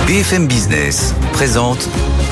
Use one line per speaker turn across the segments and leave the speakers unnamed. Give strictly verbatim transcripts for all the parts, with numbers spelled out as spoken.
B F M Business présente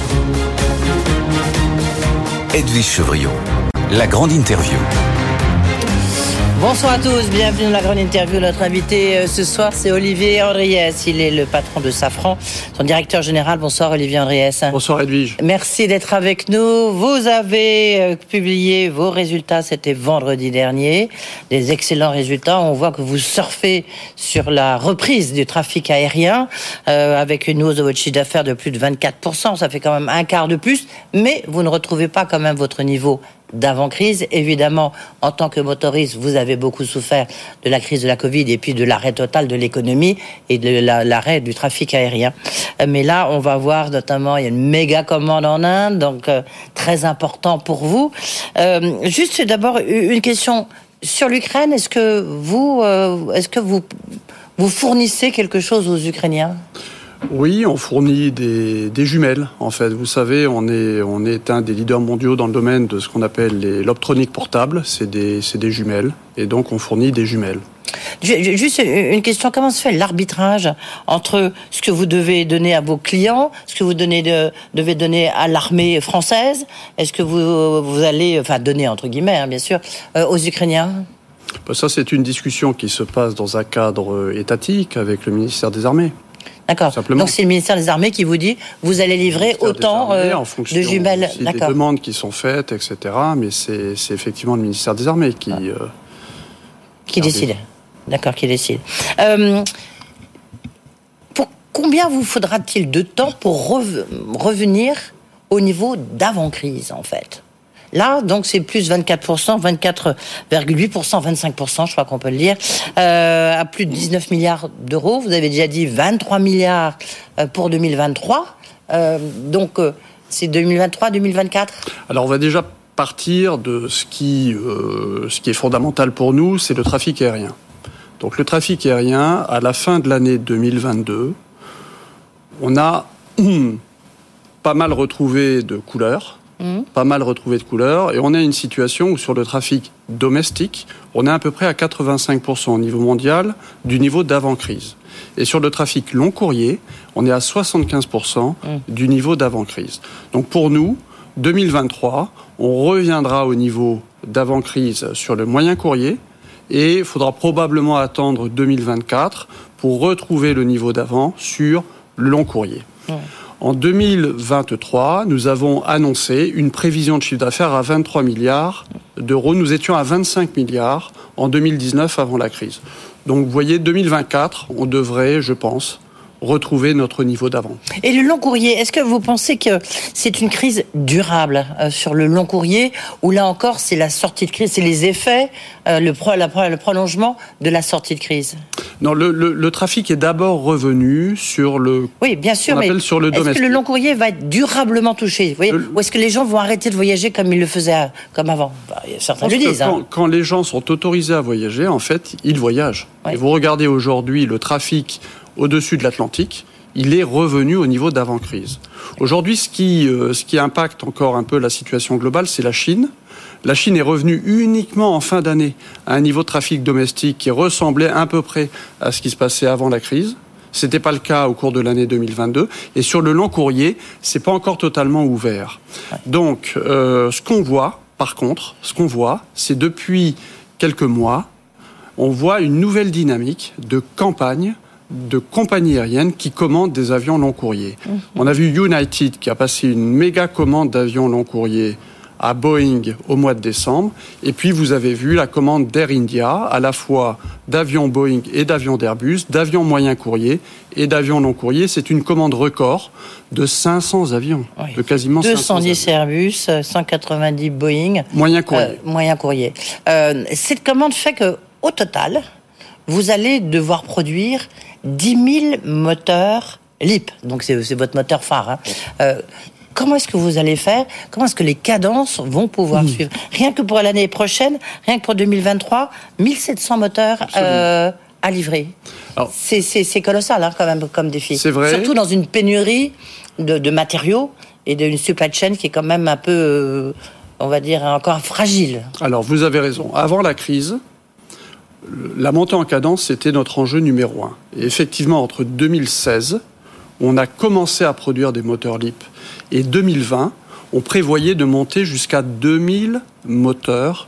Edwige Chevrillon, la grande interview.
Bonsoir à tous, bienvenue dans la grande interview. Notre invité euh, ce soir, c'est Olivier Andriès. Il est le patron de Safran, son directeur général. Bonsoir Olivier Andriès.
Bonsoir Edwige.
Merci d'être avec nous. Vous avez euh, publié vos résultats, c'était vendredi dernier. Des excellents résultats. On voit que vous surfez sur la reprise du trafic aérien euh, avec une hausse de votre chiffre d'affaires de plus de vingt-quatre pour cent. Ça fait quand même un quart de plus. Mais vous ne retrouvez pas quand même votre niveau d'avant-crise. Évidemment, en tant que motoriste, vous avez beaucoup souffert de la crise de la Covid et puis de l'arrêt total de l'économie et de la, l'arrêt du trafic aérien. Mais là, on va voir notamment, il y a une méga commande en Inde, donc euh, très important pour vous. Euh, juste d'abord, une question sur l'Ukraine. Est-ce que vous, euh, est-ce que vous, vous fournissez quelque chose aux Ukrainiens ?
Oui, on fournit des, des jumelles, en fait. Vous savez, on est, on est un des leaders mondiaux dans le domaine de ce qu'on appelle les, l'optronique portable. C'est des, c'est des jumelles. Et donc, on fournit des jumelles.
Juste une question, comment se fait l'arbitrage entre ce que vous devez donner à vos clients, ce que vous donnez de, devez donner à l'armée française, est-ce que vous, vous allez, enfin donner entre guillemets, hein, bien sûr, euh, aux Ukrainiens ?
Ça, c'est une discussion qui se passe dans un cadre étatique avec le ministère des Armées.
D'accord.
Simplement.
Donc c'est le ministère des Armées qui vous dit vous allez livrer autant
armées,
euh,
en fonction
de jumelles.
aussi
D'accord.
des demandes qui sont faites, et cetera. Mais c'est, c'est effectivement le ministère des Armées qui... Euh,
qui décide. D'accord, qui décide. Euh, pour combien vous faudra-t-il de temps pour rev- revenir au niveau d'avant-crise, en fait ? Là, donc, c'est plus vingt-quatre pour cent, vingt-quatre virgule huit pour cent, vingt-cinq pour cent, je crois qu'on peut le dire, euh, à plus de dix-neuf milliards d'euros. Vous avez déjà dit vingt-trois milliards pour deux mille vingt-trois. Euh, donc, euh, c'est deux mille vingt-trois deux mille vingt-quatre.
Alors, on va déjà partir de ce qui, euh, ce qui est fondamental pour nous, c'est le trafic aérien. Donc, le trafic aérien, à la fin de l'année deux mille vingt-deux, on a hum, pas mal retrouvé de couleurs. Mmh. Pas mal retrouvé de couleurs, et on a une situation où sur le trafic domestique, on est à peu près à quatre-vingt-cinq pour cent au niveau mondial du niveau d'avant-crise. Et sur le trafic long courrier, on est à soixante-quinze pour cent mmh. du niveau d'avant-crise. Donc pour nous, deux mille vingt-trois, on reviendra au niveau d'avant-crise sur le moyen courrier, et il faudra probablement attendre deux mille vingt-quatre pour retrouver le niveau d'avant sur le long courrier. Mmh. En deux mille vingt-trois, nous avons annoncé une prévision de chiffre d'affaires à vingt-trois milliards d'euros. Nous étions à vingt-cinq milliards en deux mille dix-neuf avant la crise. Donc, vous voyez, deux mille vingt-quatre, on devrait, je pense, retrouver notre niveau d'avant.
Et le long courrier, est-ce que vous pensez que c'est une crise durable euh, sur le long courrier, ou là encore, c'est la sortie de crise, c'est les effets, euh, le, pro, la, le prolongement de la sortie de crise ?
Non, le, le, le trafic est d'abord revenu sur le...
Oui, bien sûr, mais
sur le
est-ce que le long courrier va être durablement touché ? Vous voyez, le... Ou est-ce que les gens vont arrêter de voyager comme ils le faisaient comme avant ? Bah, certains le disent.
Quand,
hein.
quand les gens sont autorisés à voyager, en fait, ils voyagent. Oui. Et vous regardez aujourd'hui le trafic au-dessus de l'Atlantique, il est revenu au niveau d'avant-crise. Aujourd'hui, ce qui, euh, ce qui impacte encore un peu la situation globale, c'est la Chine. La Chine est revenue uniquement en fin d'année à un niveau de trafic domestique qui ressemblait à peu près à ce qui se passait avant la crise. Ce n'était pas le cas au cours de l'année deux mille vingt-deux. Et sur le long courrier, ce n'est pas encore totalement ouvert. Donc, euh, ce qu'on voit, par contre, ce qu'on voit, c'est depuis quelques mois, on voit une nouvelle dynamique de campagne de compagnies aériennes qui commandent des avions long courrier. Mmh. On a vu United qui a passé une méga commande d'avions long courrier à Boeing au mois de décembre. Et puis vous avez vu la commande d'Air India, à la fois d'avions Boeing et d'avions d'Airbus, d'avions moyen courrier et d'avions long courrier. C'est une commande record de cinq cents avions, oui. de quasiment
deux cent dix Airbus, cent quatre-vingt-dix Boeing.
Moyen courrier.
Euh, moyen courrier. Euh, cette commande fait qu'au total, vous allez devoir produire dix mille moteurs L I P, donc c'est, c'est votre moteur phare. Hein. Euh, comment est-ce que vous allez faire ? Comment est-ce que les cadences vont pouvoir mmh. suivre ? Rien que pour l'année prochaine, rien que pour deux mille vingt-trois, mille sept cents moteurs euh, à livrer. Alors, c'est, c'est, c'est colossal hein, quand même comme défi.
C'est vrai.
Surtout dans une pénurie de, de matériaux et d'une supply chain qui est quand même un peu, euh, on va dire, encore fragile.
Alors vous avez raison. Avant la crise, la montée en cadence, c'était notre enjeu numéro un. Et effectivement, entre deux mille seize, on a commencé à produire des moteurs L I P. Et deux mille vingt, on prévoyait de monter jusqu'à deux mille moteurs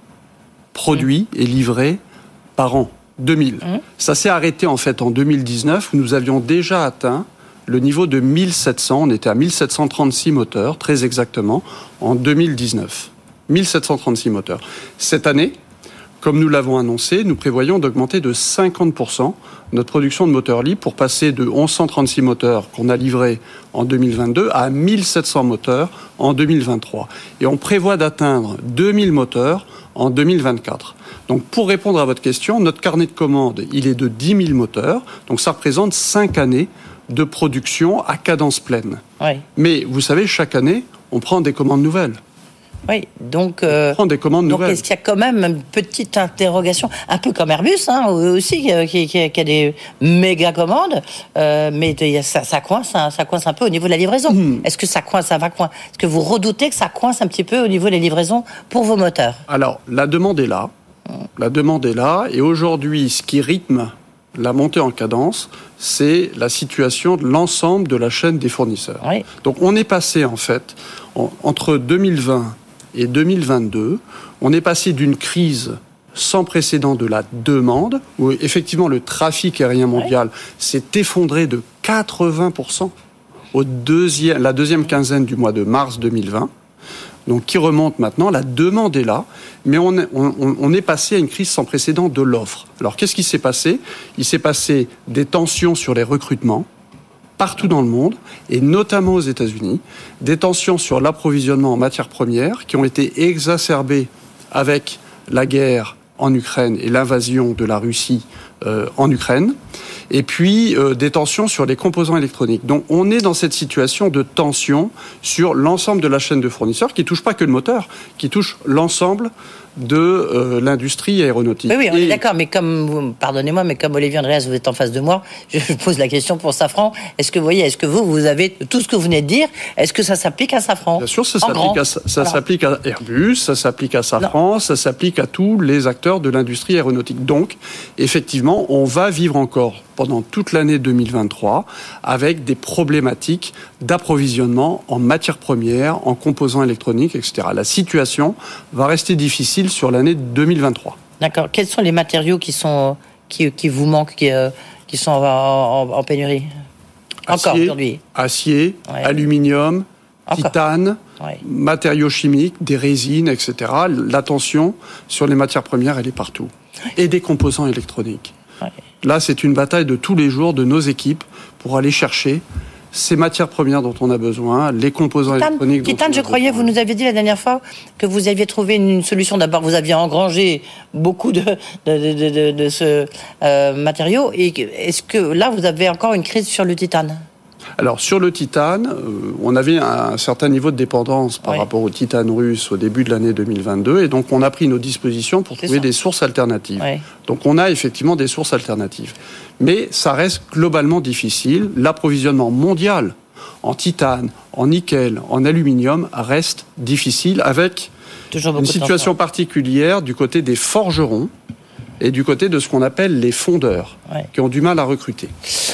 produits et livrés par an. deux mille. Mmh. Ça s'est arrêté en fait en deux mille dix-neuf où nous avions déjà atteint le niveau de mille sept cents. On était à mille sept cent trente-six moteurs, très exactement, en deux mille dix-neuf. mille sept cent trente-six moteurs. Cette année, comme nous l'avons annoncé, nous prévoyons d'augmenter de cinquante pour cent notre production de moteurs L I P pour passer de mille cent trente-six moteurs qu'on a livrés en deux mille vingt-deux à mille sept cents moteurs en deux mille vingt-trois. Et on prévoit d'atteindre deux mille moteurs en deux mille vingt-quatre. Donc pour répondre à votre question, notre carnet de commandes, il est de dix mille moteurs. Donc ça représente cinq années de production à cadence pleine. Oui. Mais vous savez, chaque année, on prend des commandes nouvelles.
Oui, donc, euh,
on prend des commandes
donc
nouvelles.
Est-ce qu'il y a quand même une petite interrogation, un peu comme Airbus, hein, aussi, qui, qui, qui a des méga commandes, euh, mais ça, ça coince, hein, ça coince un peu au niveau de la livraison. Mmh. Est-ce que ça coince, ça va coincer? Est-ce que vous redoutez que ça coince un petit peu au niveau des livraisons pour vos moteurs?
Alors, la demande est là. Mmh. La demande est là, et aujourd'hui, ce qui rythme la montée en cadence, c'est la situation de l'ensemble de la chaîne des fournisseurs. Oui. Donc, on est passé, en fait, en, entre deux mille vingt et deux mille vingt-deux, on est passé d'une crise sans précédent de la demande, où effectivement le trafic aérien mondial ouais. s'est effondré de quatre-vingts pour cent au deuxième, la deuxième quinzaine du mois de mars deux mille vingt, donc qui remonte maintenant, la demande est là, mais on, on, on est passé à une crise sans précédent de l'offre. Alors qu'est-ce qui s'est passé ? Il s'est passé des tensions sur les recrutements, partout dans le monde, et notamment aux États-Unis, des tensions sur l'approvisionnement en matières premières qui ont été exacerbées avec la guerre en Ukraine et l'invasion de la Russie euh, en Ukraine, et puis euh, des tensions sur les composants électroniques. Donc on est dans cette situation de tension sur l'ensemble de la chaîne de fournisseurs qui ne touche pas que le moteur, qui touche l'ensemble de euh, l'industrie aéronautique.
Oui, oui, on
et...
est d'accord, mais comme, pardonnez-moi, mais comme Olivier Andreas, vous êtes en face de moi, je pose la question pour Safran. Est-ce que vous voyez, est-ce que vous, vous avez tout ce que vous venez de dire, est-ce que ça s'applique à Safran ?
Bien sûr, ça s'applique à, ça voilà. s'applique à Airbus, ça s'applique à Safran, non. ça s'applique à tous les acteurs de l'industrie aéronautique. Donc, effectivement, on va vivre encore pendant toute l'année deux mille vingt-trois avec des problématiques d'approvisionnement en matières premières, en composants électroniques, et cetera. La situation va rester difficile sur l'année deux mille vingt-trois.
D'accord. Quels sont les matériaux qui sont qui, qui vous manquent, qui, euh, qui sont en, en, en pénurie encore
acier,
aujourd'hui?
Acier, ouais. aluminium, encore. Titane, ouais. matériaux chimiques, des résines, et cetera. L'attention sur les matières premières, elle est partout. Et des composants électroniques. Ouais. Là, c'est une bataille de tous les jours de nos équipes pour aller chercher ces matières premières dont on a besoin, les composants Titane, électroniques dont
Titane,
on a
je croyais, besoin. Vous nous aviez dit la dernière fois que vous aviez trouvé une solution. D'abord, vous aviez engrangé beaucoup de, de, de, de, de ce euh, matériau. Et est-ce que là, vous avez encore une crise sur le titane ?
Alors, sur le titane, euh, on avait un certain niveau de dépendance par oui. rapport au titane russe au début de l'année deux mille vingt-deux, et donc on a pris nos dispositions pour C'est trouver ça. des sources alternatives. Oui. Donc, on a effectivement des sources alternatives. Mais ça reste globalement difficile. L'approvisionnement mondial en titane, en nickel, en aluminium reste difficile, avec Toujours une situation particulière du côté des forgerons et du côté de ce qu'on appelle les fondeurs, ouais. qui ont du mal à recruter.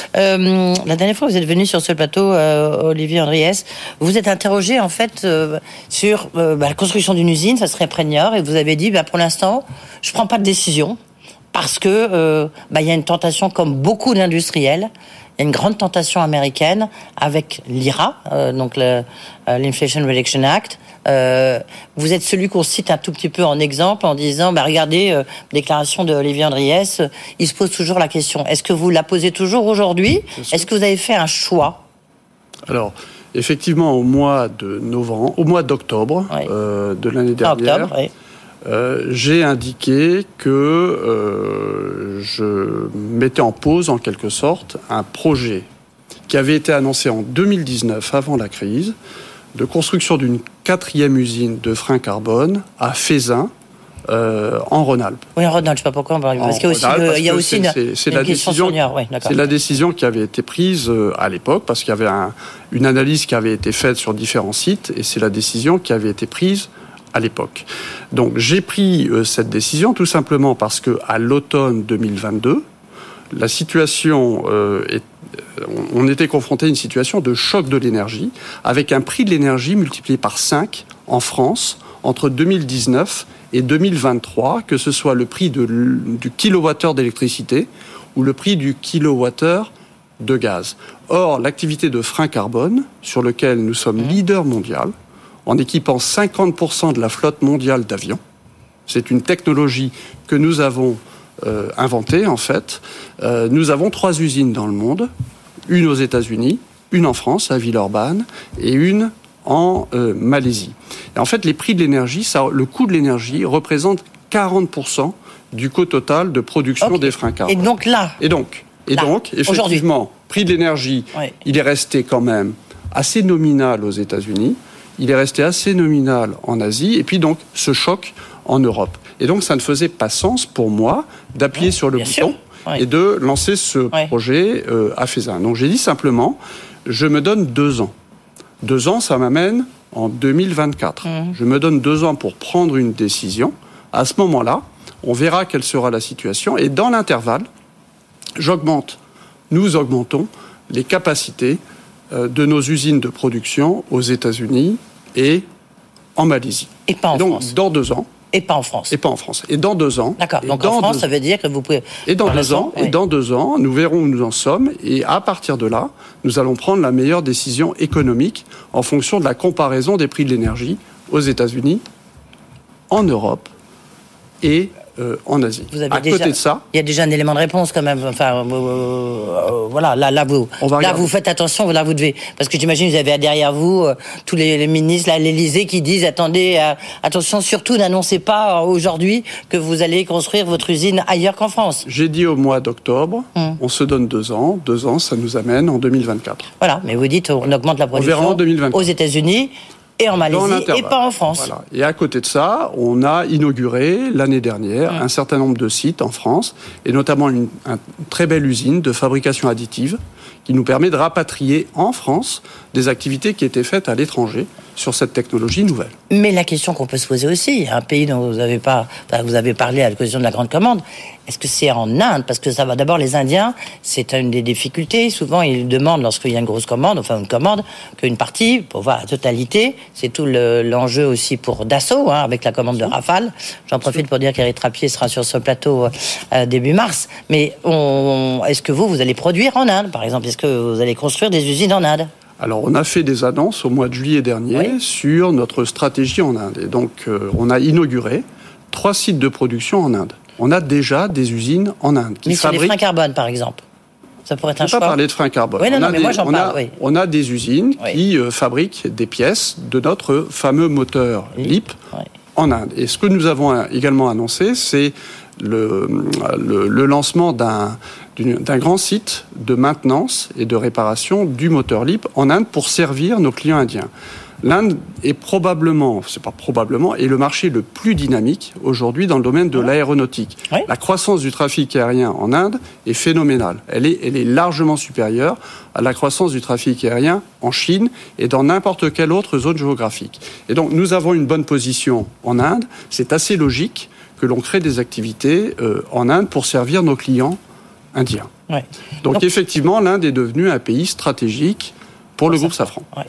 Euh, la dernière fois, vous êtes venu sur ce plateau, euh, Olivier Andriès, vous êtes interrogé en fait euh, sur euh, bah, la construction d'une usine, ça serait Prégnor, et vous avez dit, bah, pour l'instant, je prends pas de décision, parce que euh, bah, y a une tentation, comme beaucoup d'industriels, il y a une grande tentation américaine avec l'I R A, euh, donc le, euh, l'Inflation Reduction Act. Euh, vous êtes celui qu'on cite un tout petit peu en exemple en disant, bah regardez, euh, déclaration de Olivier Andriès, euh, il se pose toujours la question. Est-ce que vous la posez toujours aujourd'hui ? Est-ce que vous avez fait un choix ?
Alors, effectivement, au mois de novembre, au mois d'octobre oui. euh, de l'année dernière, octobre, oui. euh, j'ai indiqué que euh, je mettais en pause, en quelque sorte, un projet qui avait été annoncé en deux mille dix-neuf, avant la crise, de construction d'une quatrième usine de frein carbone à Feyzin, euh, en Rhône-Alpes.
Oui, en Rhône-Alpes, je ne sais pas pourquoi, parce qu'il y a aussi, le, il y a aussi
c'est,
une,
c'est
une
la
question
décision,
senior. Oui,
c'est la décision qui avait été prise à l'époque, parce qu'il y avait un, une analyse qui avait été faite sur différents sites, et c'est la décision qui avait été prise à l'époque. Donc j'ai pris euh, cette décision tout simplement parce que à l'automne deux mille vingt-deux, la situation euh, est, on était confronté à une situation de choc de l'énergie, avec un prix de l'énergie multiplié par cinq en France entre deux mille dix-neuf et deux mille vingt-trois, que ce soit le prix de, du kilowattheure d'électricité ou le prix du kilowattheure de gaz. Or, l'activité de frein carbone, sur lequel nous sommes leader mondial, en équipant cinquante pour cent de la flotte mondiale d'avions, c'est une technologie que nous avons euh, inventée, en fait. Euh, nous avons trois usines dans le monde, une aux États-Unis, une en France, à Villeurbanne, et une en euh, Malaisie. Et en fait, les prix de l'énergie, ça, le coût de l'énergie représente quarante pour cent du coût total de production okay. des freins carbone.
Et donc là
Et donc, et
là,
donc effectivement, prix de l'énergie,
oui.
il est resté quand même assez nominal aux États-Unis, il est resté assez nominal en Asie, et puis donc ce choc en Europe. Et donc, ça ne faisait pas sens pour moi d'appuyer oui, sur le bouton oui. et de lancer ce oui. projet euh, à Fézin. Donc, j'ai dit simplement, je me donne deux ans. Deux ans, ça m'amène en deux mille vingt-quatre. Mmh. Je me donne deux ans pour prendre une décision. À ce moment-là, on verra quelle sera la situation. Et dans l'intervalle, j'augmente, nous augmentons les capacités euh, de nos usines de production aux États-Unis et en Malaisie.
Et pas en
et donc,
France.
Dans deux ans.
Et pas en France.
Et pas en France. Et dans deux ans.
D'accord. Donc en France,
deux...
ça veut dire que vous pouvez.
Et dans deux ans. Oui. Et dans deux ans, nous verrons où nous en sommes. Et à partir de là, nous allons prendre la meilleure décision économique en fonction de la comparaison des prix de l'énergie aux États-Unis, en Europe et euh, en Asie.
Vous avez
à
déjà,
côté de ça,
il y a déjà un élément de réponse quand même. Enfin, euh, euh, voilà, là, là, vous, là, vous faites attention. Là, vous devez, parce que j'imagine vous avez derrière vous euh, tous les, les ministres, là, à l'Élysée, qui disent attendez, euh, attention, surtout n'annoncez pas euh, aujourd'hui que vous allez construire votre usine ailleurs qu'en France.
J'ai dit au mois d'octobre, hum. on se donne deux ans. Deux ans, ça nous amène en deux mille vingt-quatre.
Voilà, mais vous dites on augmente la production
on verra en deux mille vingt-quatre.
Aux États-Unis. Et en Malaisie, et pas en France.
Voilà. Et à côté de ça, on a inauguré l'année dernière mmh. un certain nombre de sites en France, et notamment une, une très belle usine de fabrication additive qui nous permet de rapatrier en France des activités qui étaient faites à l'étranger sur cette technologie nouvelle.
Mais la question qu'on peut se poser aussi, un pays dont vous avez pas, enfin, vous avez parlé à l'occasion de la Grande Commande, est-ce que c'est en Inde? Parce que ça va d'abord, les Indiens, c'est une des difficultés. Souvent, ils demandent, lorsqu'il y a une grosse commande, enfin une commande, qu'une partie, pour voir la totalité, c'est tout le, l'enjeu aussi pour Dassault, hein, avec la commande de Rafale. J'en profite pour dire qu'Éric Trappier sera sur ce plateau euh, début mars. Mais on, est-ce que vous, vous allez produire en Inde, par exemple? Est-ce que vous allez construire des usines en Inde?
Alors, on a fait des annonces au mois de juillet dernier oui. sur notre stratégie en Inde. Et donc, euh, on a inauguré trois sites de production en Inde. On a déjà des usines en Inde qui
mais sur
fabriquent...
les freins carbone, par exemple, ça pourrait être un choix.
On ne peut pas parler de freins carbone.
Oui, non,
on,
non,
a
mais
des,
moi, j'en
on,
parle,
a,
oui.
on a des usines
oui.
qui euh, fabriquent des pièces de notre fameux moteur L I P oui. en Inde. Et ce que nous avons également annoncé, c'est le, le, le lancement d'un... d'un grand site de maintenance et de réparation du moteur L I P en Inde pour servir nos clients indiens. L'Inde est probablement, c'est pas probablement, est le marché le plus dynamique aujourd'hui dans le domaine de l'aéronautique. Oui. La croissance du trafic aérien en Inde est phénoménale. Elle est, elle est largement supérieure à la croissance du trafic aérien en Chine et dans n'importe quelle autre zone géographique. Et donc, nous avons une bonne position en Inde. C'est assez logique que l'on crée des activités euh, en Inde pour servir nos clients indien. Ouais. Donc, Donc effectivement, l'Inde est devenue un pays stratégique pour le groupe Safran.
Ouais.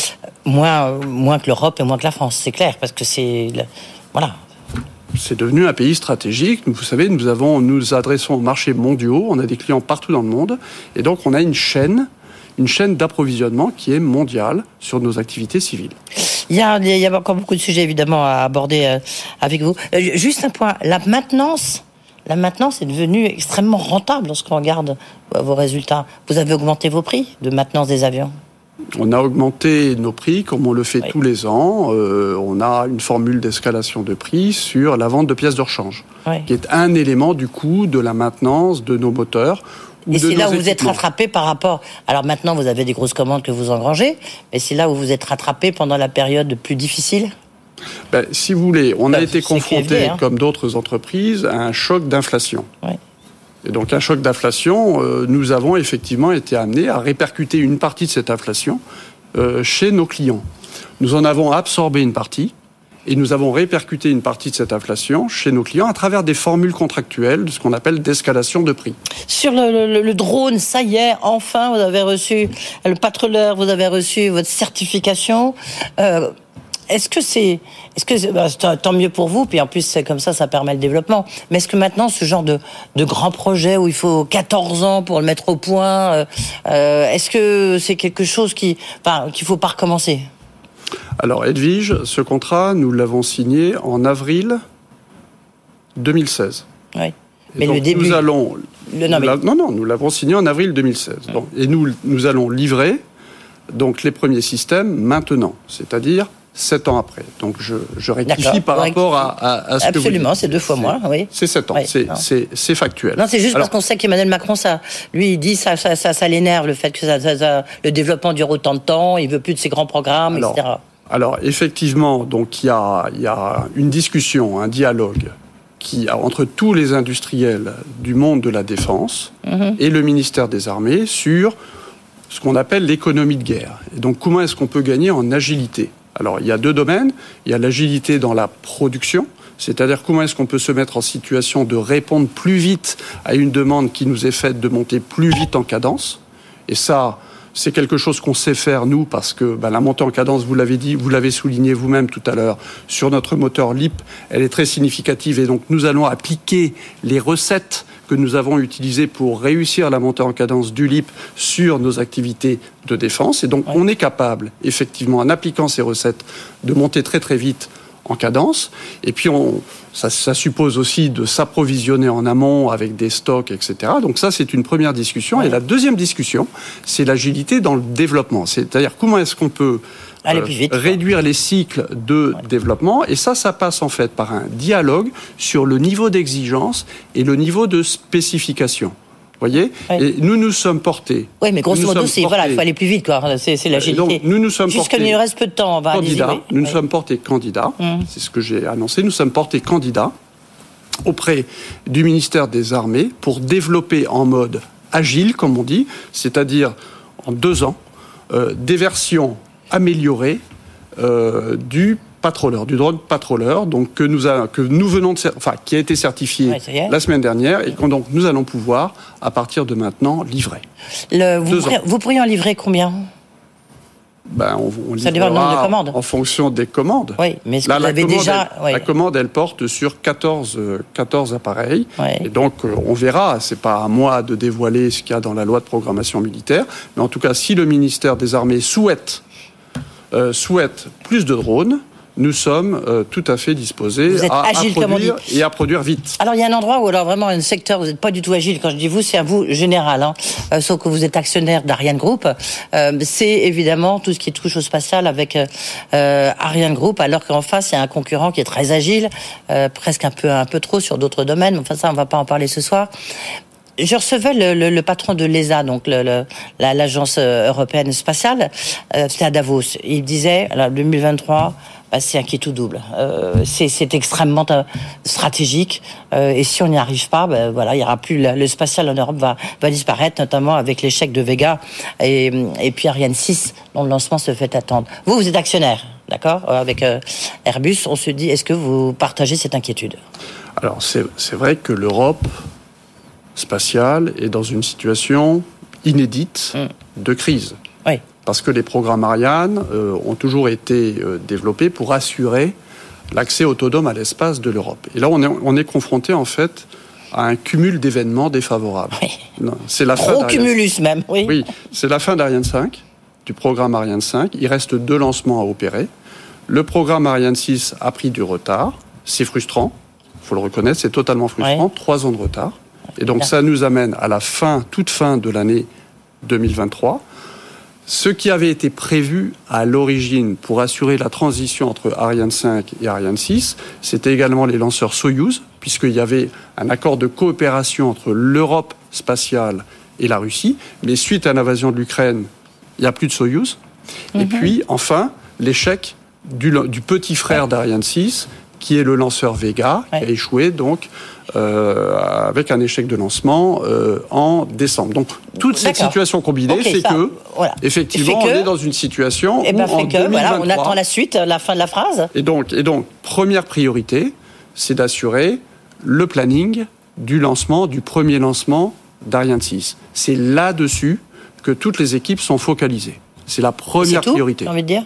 Moins, euh, moins que l'Europe et moins que la France, c'est clair, parce que c'est... Voilà.
C'est devenu un pays stratégique. Vous savez, nous, avons, nous nous adressons aux marchés mondiaux, on a des clients partout dans le monde, et donc on a une chaîne, une chaîne d'approvisionnement qui est mondiale sur nos activités civiles.
Il y a, il y a encore beaucoup de sujets, évidemment, à aborder euh, avec vous. Euh, juste un point, la maintenance... La maintenance est devenue extrêmement rentable lorsqu'on regarde vos résultats. Vous avez augmenté vos prix de maintenance des avions?
On a augmenté nos prix comme on le fait oui. tous les ans. Euh, on a une formule d'escalation de prix sur la vente de pièces de rechange, oui. qui est un élément du coût de la maintenance de nos moteurs. Ou
et
de
c'est là où
équipements.
Vous êtes rattrapé par rapport... Alors maintenant, vous avez des grosses commandes que vous engrangez, mais c'est là où vous êtes rattrapé pendant la période plus difficile?
Ben, si vous voulez, on
ben,
a été confronté, hein. comme d'autres entreprises, à un choc d'inflation.
Oui.
Et donc, un choc d'inflation, euh, nous avons effectivement été amenés à répercuter une partie de cette inflation euh, chez nos clients. Nous en avons absorbé une partie, Et nous avons répercuté une partie de cette inflation chez nos clients à travers des formules contractuelles, de ce qu'on appelle d'escalation de prix.
Sur le, le, le drone, ça y est, enfin, vous avez reçu le patrouilleur, vous avez reçu votre certification. Euh, est-ce que c'est, est-ce que c'est, bah, tant mieux pour vous, puis en plus c'est comme ça, ça permet le développement. Mais est-ce que maintenant, ce genre de, de grand projet où il faut quatorze ans pour le mettre au point, euh, euh, est-ce que c'est quelque chose qui, enfin, qu'il faut pas recommencer?
Alors, Edwige, ce contrat, nous l'avons signé en avril deux mille seize.
Oui.
Et
mais
donc,
le début.
Nous allons.
Le, non, mais...
non, non, nous l'avons signé en avril deux mille seize. Oui. Donc, et nous, nous allons livrer donc les premiers systèmes maintenant, c'est-à-dire sept ans après. Donc, je, je rectifie D'accord, par rapport à, à, à ce
Absolument,
que vous
Absolument, c'est deux fois
c'est,
moins, oui.
C'est sept ans, oui, c'est, c'est, c'est factuel.
Non, c'est juste
Alors,
parce qu'on sait qu'Emmanuel Macron, ça, lui, il dit ça, ça, ça, ça l'énerve, le fait que ça, ça, ça, le développement dure autant de temps, il veut plus de ces grands programmes, alors, et cetera.
Alors, effectivement, donc il y a, il y a une discussion, un dialogue qui, entre tous les industriels du monde de la défense mmh. et le ministère des Armées sur ce qu'on appelle l'économie de guerre. Et donc, comment est-ce qu'on peut gagner en agilité ? Alors, il y a deux domaines. Il y a l'agilité dans la production, c'est-à-dire comment est-ce qu'on peut se mettre en situation de répondre plus vite à une demande qui nous est faite de monter plus vite en cadence. Et ça, c'est quelque chose qu'on sait faire, nous, parce que ben, la montée en cadence, vous l'avez dit, vous l'avez souligné vous-même tout à l'heure, sur notre moteur L I P, elle est très significative. Et donc, nous allons appliquer les recettes que nous avons utilisées pour réussir la montée en cadence du L I P sur nos activités de défense. Et donc, ouais. on est capable, effectivement, en appliquant ces recettes, de monter très très vite en cadence. Et puis, on, ça, ça suppose aussi de s'approvisionner en amont avec des stocks, et cetera. Donc ça, c'est une première discussion. Ouais. Et la deuxième discussion, c'est l'agilité dans le développement. C'est-à-dire, comment est-ce qu'on peut euh, vite, réduire les cycles de ouais. développement. Et ça, ça passe en fait par un dialogue sur le niveau d'exigence et le niveau de spécification. Vous voyez, oui. Et nous nous sommes portés.
Oui, mais grosso modo, c'est voilà, il faut aller plus vite, quoi. C'est, c'est l'agilité.
Donc, nous nous sommes
Jusqu'à
portés.
Il nous reste peu de temps, on va
candidats.
Oui.
Nous nous
oui.
sommes portés candidats. Mmh. C'est ce que j'ai annoncé. Nous sommes portés candidats auprès du ministère des Armées pour développer en mode agile, comme on dit, c'est-à-dire en deux ans, euh, des versions améliorées euh, du Patroller, du drone Patroller, donc que nous a, que nous venons de, enfin qui a été certifié ouais, la semaine dernière et que donc nous allons pouvoir à partir de maintenant livrer.
Le, vous, pourriez, vous pourriez en livrer combien?
Ben, on, on
ça dépend du nombre de commandes.
En fonction des commandes.
Oui, mais ce
Là,
que vous
la
avez
commande,
déjà.
Elle,
oui.
La commande, elle porte sur quatorze, quatorze appareils.
Oui.
Et donc, on verra. C'est pas à moi de dévoiler ce qu'il y a dans la loi de programmation militaire. Mais en tout cas, si le ministère des Armées souhaite, euh, souhaite plus de drones, nous sommes euh, tout à fait disposés à, agile, à produire et à produire vite.
Alors, il y a un endroit où, alors vraiment, un secteur, vous n'êtes pas du tout agile. Quand je dis vous, c'est à vous général, hein, euh, sauf que vous êtes actionnaire d'Ariane Group. Euh, c'est évidemment tout ce qui touche au spatial avec euh, Ariane Group, alors qu'en face, il y a un concurrent qui est très agile, euh, presque un peu, un peu trop sur d'autres domaines. Mais enfin, ça, on ne va pas en parler ce soir. Je recevais le, le, le patron de l'E S A, donc le, le, la, l'agence européenne spatiale, euh, c'était à Davos. Il disait, alors deux mille vingt-trois, bah, c'est un qui tout double. Euh, c'est, c'est extrêmement euh, stratégique. Euh, et si on n'y arrive pas, bah, voilà, il y aura plus le, le spatial en Europe va, va disparaître, notamment avec l'échec de Vega et, et puis Ariane six, dont le lancement se fait attendre. Vous, vous êtes actionnaire, d'accord, avec euh, Airbus. On se dit, est-ce que vous partagez cette inquiétude?
Alors, c'est, c'est vrai que l'Europe spatiale est dans une situation inédite mmh. de crise.
Oui.
Parce que les programmes Ariane euh, ont toujours été euh, développés pour assurer l'accès autonome à l'espace de l'Europe. Et là, on est, on est confronté, en fait, à un cumul d'événements défavorables.
Oui.
Non, c'est la
Gros
fin
cumulus, même, oui.
Oui, c'est la fin d'Ariane cinq, du programme Ariane cinq. Il reste deux lancements à opérer. Le programme Ariane six a pris du retard. C'est frustrant, il faut le reconnaître, c'est totalement frustrant. Oui. Trois ans de retard. Et donc, ça nous amène à la fin, toute fin de l'année deux mille vingt-trois. Ce qui avait été prévu à l'origine pour assurer la transition entre Ariane cinq et Ariane six, c'était également les lanceurs Soyouz, puisqu'il y avait un accord de coopération entre l'Europe spatiale et la Russie. Mais suite à l'invasion de l'Ukraine, il n'y a plus de Soyouz. Mm-hmm. Et puis, enfin, l'échec du, du petit frère d'Ariane six, qui est le lanceur Vega, ouais. qui a échoué donc euh, avec un échec de lancement euh, en décembre. Donc toute cette D'accord. situation combinée okay, fait ça, que, voilà. effectivement, fait que, on est dans une situation
et ben
où en
que,
deux mille vingt-trois...
Voilà, on attend la suite, la fin de la phrase.
Et donc, et donc première priorité, c'est d'assurer le planning du lancement, du premier lancement d'Ariane six. C'est là-dessus que toutes les équipes sont focalisées. C'est la première
c'est tout,
priorité.
J'ai envie de dire.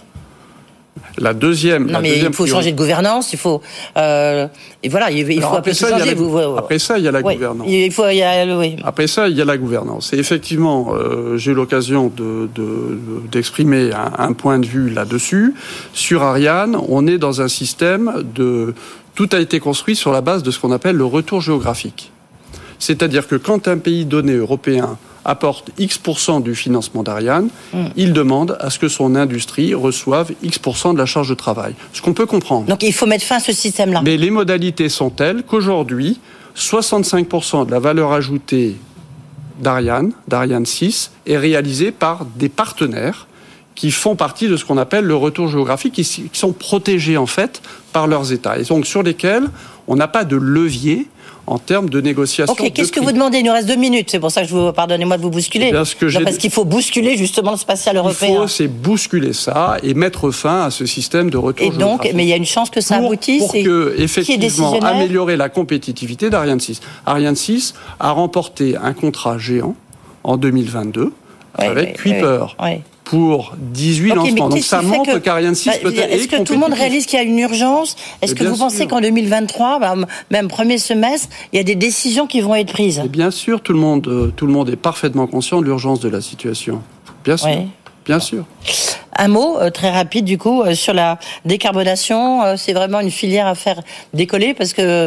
La deuxième.
Non,
la
mais
deuxième
il faut
priorité.
changer de gouvernance. Il faut. Euh, et voilà, il, il faut un peu changer.
La,
vous,
après ça, il y a la
ouais,
gouvernance.
Il faut. Il y a, oui.
Après ça, il y a la gouvernance. Et effectivement, euh, j'ai eu l'occasion de, de, d'exprimer un, un point de vue là-dessus. Sur Ariane, on est dans un système de. Tout a été construit sur la base de ce qu'on appelle le retour géographique. C'est-à-dire que quand un pays donné européen apporte X pour cent du financement d'Ariane, mmh. il demande à ce que son industrie reçoive X pour cent de la charge de travail. Ce qu'on peut comprendre.
Donc il faut mettre fin à ce système-là.
Mais les modalités sont telles qu'aujourd'hui, soixante-cinq pour cent de la valeur ajoutée d'Ariane, d'Ariane six, est réalisée par des partenaires qui font partie de ce qu'on appelle le retour géographique, qui sont protégés en fait par leurs États. Et donc sur lesquels on n'a pas de levier en termes de négociation.
Ok, qu'est-ce que vous demandez ? Il nous reste deux minutes, c'est pour ça que je vous pardonnez-moi de vous bousculer.
Bien, ce que
non,
j'ai...
Parce qu'il faut bousculer justement le spatial européen.
Il faut, c'est bousculer ça et mettre fin à ce système de retour
et donc, mais il y a une chance que ça
pour,
aboutisse.
Pour
et
que, effectivement, améliorer la compétitivité d'Ariane six. Ariane six a remporté un contrat géant en deux mille vingt-deux oui, avec oui, Kuiper. Oui, oui. Pour dix-huit okay, lancements. Donc ça montre que, qu'Ariane six bah, peut-être
est-ce que tout le monde réalise qu'il y a une urgence ? Est-ce que vous pensez sûr. qu'en deux mille vingt-trois, bah, même premier semestre, il y a des décisions qui vont être prises ?
Et bien sûr, tout le monde, euh, tout le monde est parfaitement conscient de l'urgence de la situation. Bien sûr. Oui. Bien sûr.
Un mot euh, très rapide du coup euh, sur la décarbonation. Euh, c'est vraiment une filière à faire décoller parce que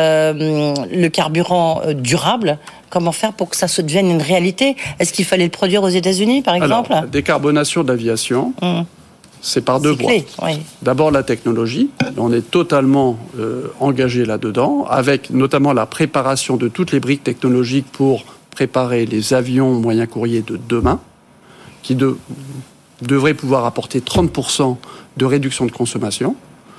euh, le carburant euh, durable, comment faire pour que ça se devienne une réalité ? Est-ce qu'il fallait le produire aux États-Unis par exemple ?
Alors, la décarbonation de l'aviation, mmh. c'est par deux voies. Oui. D'abord la technologie. On est totalement euh, engagé là-dedans, avec notamment la préparation de toutes les briques technologiques pour préparer les avions moyens courriers de demain, qui de, devrait pouvoir apporter trente pour cent de réduction de consommation.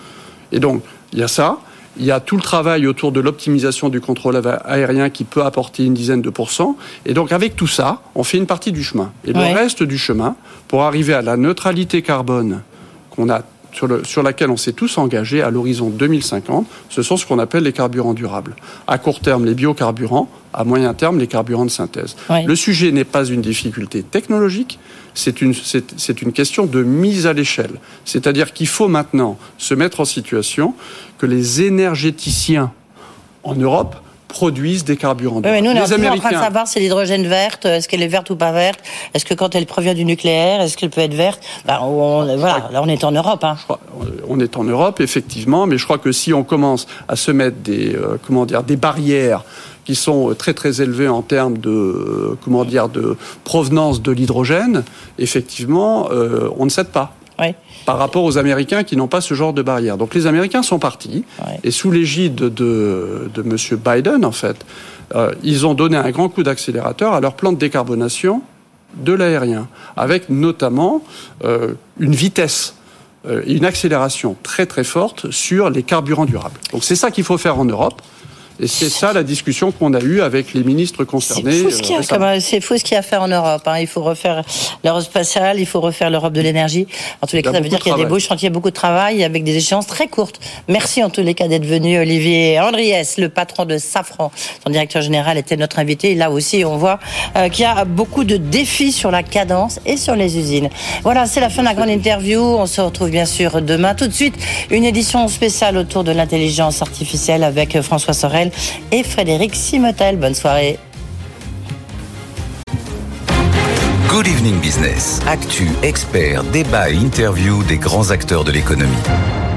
Et donc, il y a ça. Il y a tout le travail autour de l'optimisation du contrôle aérien qui peut apporter une dizaine de pourcents. Et donc, avec tout ça, on fait une partie du chemin. Et ouais. le reste du chemin, pour arriver à la neutralité carbone qu'on a, sur, le, sur laquelle on s'est tous engagés à l'horizon deux mille cinquante, ce sont ce qu'on appelle les carburants durables. À court terme, les biocarburants. À moyen terme, les carburants de synthèse. Oui. Le sujet n'est pas une difficulté technologique, c'est une, c'est, c'est une question de mise à l'échelle. C'est-à-dire qu'il faut maintenant se mettre en situation que les énergéticiens en Europe produisent des carburants.
Oui, mais nous, on est
les
Américains... en train de savoir si l'hydrogène verte, est-ce qu'elle est verte ou pas verte ? Est-ce que quand elle provient du nucléaire, est-ce qu'elle peut être verte ? Ben, on, voilà, là on est en Europe. Hein.
Crois, on est en Europe, effectivement, mais je crois que si on commence à se mettre des, euh, comment dire, des barrières qui sont très très élevées en termes de, euh, comment dire, de provenance de l'hydrogène, effectivement, euh, on ne cède pas. Oui. Par rapport aux Américains qui n'ont pas ce genre de barrière. Donc les Américains sont partis, ouais. et sous l'égide de, de M. Biden, en fait, euh, ils ont donné un grand coup d'accélérateur à leur plan de décarbonation de l'aérien, avec notamment euh, une vitesse euh, et une accélération très très forte sur les carburants durables. Donc c'est ça qu'il faut faire en Europe. Et c'est ça la discussion qu'on a eue avec les ministres concernés.
C'est fou ce qu'il y a, comme, c'est fou ce qu'il y a à faire en Europe. Hein. Il faut refaire l'Europe spatiale, il faut refaire l'Europe de l'énergie. En tous les cas, ça veut dire qu'il y a des beaux chantiers, beaucoup de travail, avec des échéances très courtes. Merci en tous les cas d'être venu, Olivier Andriès, le patron de Safran. Son directeur général était notre invité. Et là aussi, on voit euh, qu'il y a beaucoup de défis sur la cadence et sur les usines. Voilà, c'est la fin de la grande interview. On se retrouve bien sûr demain. Tout de suite, une édition spéciale autour de l'intelligence artificielle avec François Sorel et Frédéric Simotel. Bonne soirée.
Good Evening Business. Actu, experts, débat et interview des grands acteurs de l'économie.